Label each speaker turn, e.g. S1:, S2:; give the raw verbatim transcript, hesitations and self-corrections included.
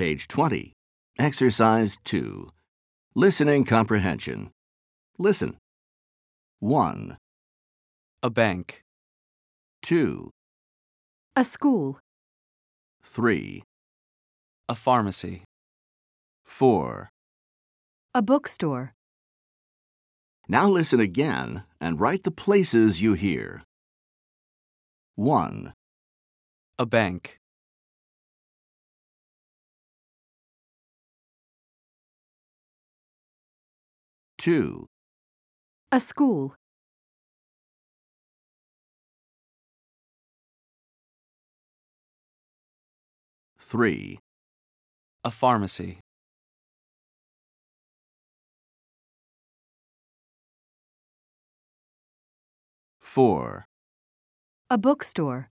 S1: page twenty. Exercise two. Listening comprehension. Listen. one,
S2: A bank.
S1: two,
S3: A school.
S1: three,
S2: A pharmacy.
S1: four.
S3: A bookstore.
S1: Now listen again and write the places you hear. one,
S2: A bank.
S1: two,
S3: A school.
S1: three,
S2: A pharmacy.
S1: four.
S3: A bookstore.